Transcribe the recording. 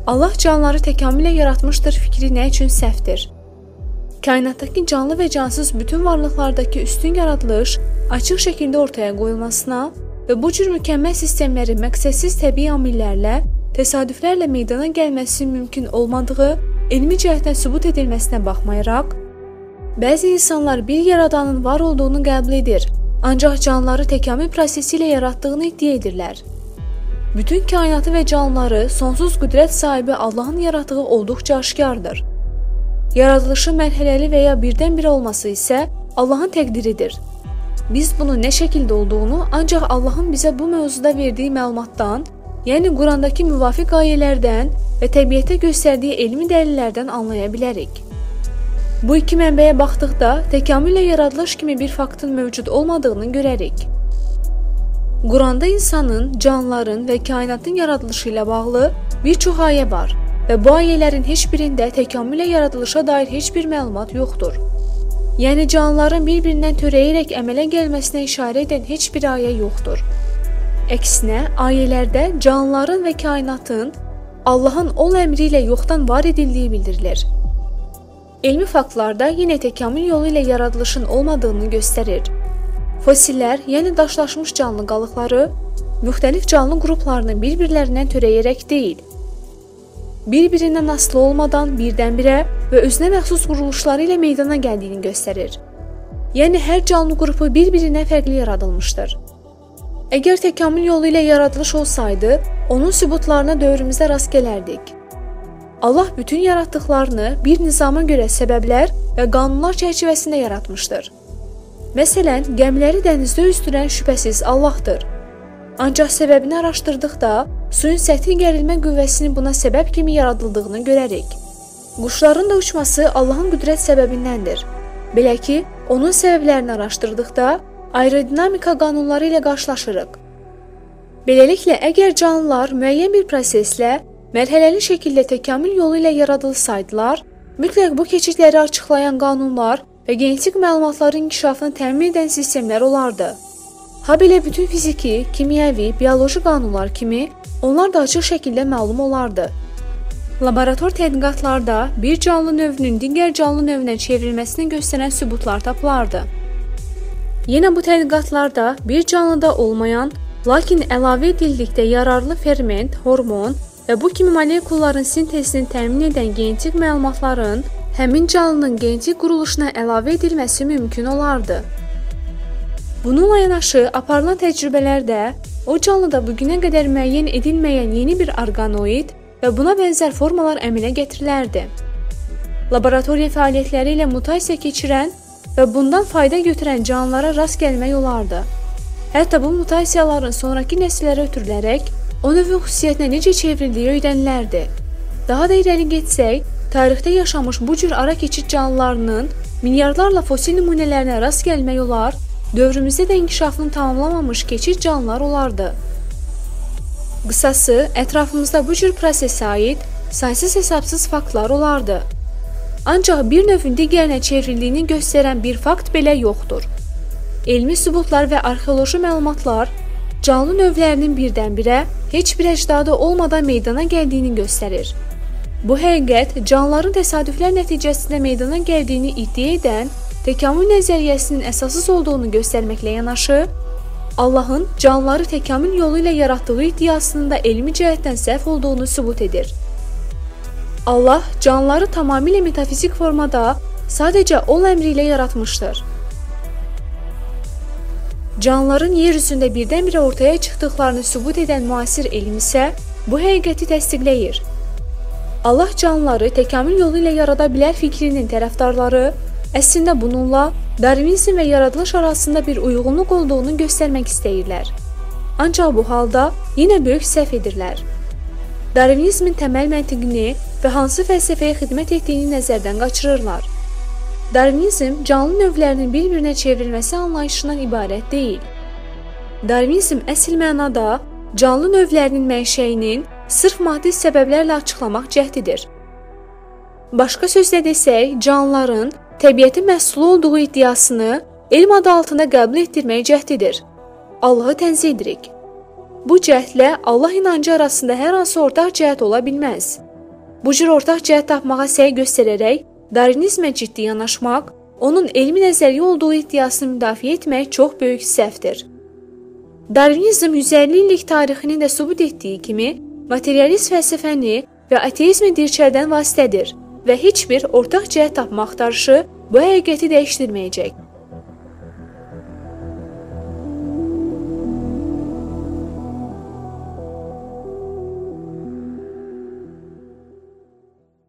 Allah canlıları təkamüllə yaratmışdır fikri nə üçün səhvdir? Kainatdakı canlı və cansız bütün varlıqlardakı üstün yaradılış açıq şəkildə ortaya qoyulmasına və bu cür mükəmməl sistemlərin məqsədsiz təbii amillərlə, təsadüflərlə meydana gəlməsi mümkün olmadığı elmi cəhətdən sübut edilməsinə baxmayaraq, bəzi insanlar bir yaradanın var olduğunu qəbul edir, ancaq canlıları təkamül prosesi ilə yaratdığını iddia edirlər. Bütün kainatı və canlıları sonsuz qüdrət sahibi Allahın yaratdığı olduqca aşkardır. Yaradılışı mərhələli və ya birdən-birə olması isə Allahın təqdiridir. Biz bunu nə şəkildə olduğunu ancaq Allahın bizə bu mövzuda verdiyi məlumatdan, yəni Qurandakı müvafiq ayələrdən və təbiətə göstərdiyi elmi dəlillərdən anlaya bilərik. Bu iki mənbəyə baxdıqda təkamüllə yaradılış kimi bir faktın mövcud olmadığını görərik. Quranda insanın, canlıların və kainatın yaradılışı ilə bağlı bir çox ayə var və bu ayələrin heç birində təkamüllə yaradılışa dair heç bir məlumat yoxdur. Yəni canlıların bir-birindən törəyərək əmələ gəlməsinə işarə edən heç bir ayə yoxdur. Əksinə, ayələrdə canlıların və kainatın Allahın ol əmri ilə yoxdan var edildiyi bildirilir. Elmi faktlarda yenə təkamül yolu ilə yaradılışın olmadığını göstərir. Fosillər, yəni daşlaşmış canlı qalıqları, müxtəlif canlı qruplarını bir-birlərindən törəyərək deyil, bir-birindən asılı olmadan birdən-birə və özünə məxsus quruluşları ilə meydana gəldiyini göstərir. Yəni, hər canlı qrupu bir-birinə fərqli yaradılmışdır. Əgər təkamül yolu ilə yaradılış olsaydı, onun sübutlarına dövrümüzdə rast gələrdik. Allah bütün yaratdıqlarını bir nizama görə səbəblər və qanunlar çərçivəsində yaratmışdır. Məsələn, gəmiləri dənizdə üzdürən şübhəsiz Allahdır. Ancaq səbəbini araşdırdıqda, suyun səthi gərilmə qüvvəsinin buna səbəb kimi yaradıldığını görərik. Quşların da uçması Allahın qüdrət səbəbindəndir. Belə ki, onun səbəblərini araşdırdıqda, aerodinamika qanunları ilə qarşılaşırıq. Beləliklə, əgər canlılar müəyyən bir proseslə, mərhələli şəkildə təkamül yolu ilə yaradılsaydılar, mütləq bu keçidləri açıqlayan qanunlar və genetik məlumatların inkişafını təmin edən sistemlər olardı. Habelə bütün fiziki, kimyəvi, bioloji qanunlar kimi onlar da açıq şəkildə məlum olardı. Laborator tədqiqatlarda bir canlı növünün digər canlı növünə çevrilməsini göstərən sübutlar tapılardı. Yenə bu tədqiqatlarda bir canlıda olmayan, lakin əlavə edildikdə yararlı ferment, hormon və bu kimi molekulların sintezini təmin edən genetik məlumatların həmin canlının genetik quruluşuna əlavə edilməsi mümkün olardı. Bununla yanaşı, aparılan təcrübələrdə o canlıda bugünə qədər müəyyən edilməyən yeni bir orqanoid və buna bənzər formalar əmələ getirilərdi. Laboratoriya fəaliyyətləri ilə mutasiya keçirən və bundan fayda götürən canlılara rast gəlmək olardı. Hətta bu mutasiyaların sonraki nəsillərə ötürülərək o növün xüsusiyyətinə necə çevrildiyi öyrənilərdi. Daha da irəli getsək, tarixdə yaşamış bu cür ara keçid canlılarının milyardlarla fosil nümunələrinə rast gəlmək olar, dövrümüzdə də inkişafını tamamlamamış keçid canlılar olardı. Qısası, ətrafımızda bu cür prosesə aid saysız-hesabsız faktlar olardı. Ancaq bir növün digərinə çevrildiyini göstərən bir fakt belə yoxdur. Elmi sübutlar və arxeoloji məlumatlar canlı növlərinin birdən-birə heç bir əcdadı olmadan meydana gəldiyini göstərir. Bu həqiqət canlıların təsadüflər nəticəsində meydana gəldiyini iddia edən təkamül nəzəriyyəsinin əsassız olduğunu göstərməklə yanaşı, Allahın canlıları təkamül yolu ilə yaratdığı iddiasının da elmi cəhətdən səhv olduğunu sübut edir. Allah canlıları tamamilə metafizik formada sadəcə ol əmri ilə yaratmışdır. Canlıların yer üzündə birdən-birə ortaya çıxdıqlarını sübut edən müasir elm isə bu həqiqəti təsdiqləyir. Allah canlıları təkamül yolu ilə yarada bilər fikrinin tərəfdarları əslində bununla Darvinizm və yaradılış arasında bir uyğunluq olduğunu göstərmək istəyirlər. Ancaq bu halda yenə böyük səhv edirlər. Darvinizmin təməl məntiqini və hansı fəlsəfəyə xidmət etdiyini nəzərdən qaçırırlar. Darvinizm canlı növlərinin bir-birinə çevrilməsi anlayışından ibarət deyil. Darvinizm əsl mənada canlı növlərinin mənşəyinin sırf maddi səbəblərlə açıqlamaq cəhdidir. Başqa sözlə desək, canlıların təbiətin məhsulu olduğu iddiasını elm adı altında qəbul etdirmək cəhdidir. Allahı tənzih edirik. Bu cəhdlə Allah inancı arasında hər hansı ortaq cəhət ola bilməz. Bu cür ortaq cəhət tapmağa səy göstərərək Darvinizmə ciddi yanaşmaq, onun elmi nəzəriyyə olduğu iddiasını müdafiə etmək çox böyük səhvdir. Darvinizm 150 illik tarixini də sübut etdiyi kimi, materialist fəlsəfəni və ateizmi dirçəldən vasitədir və heç bir ortaq cəhət tapma axtarışı bu həqiqəti dəyişdirməyəcək.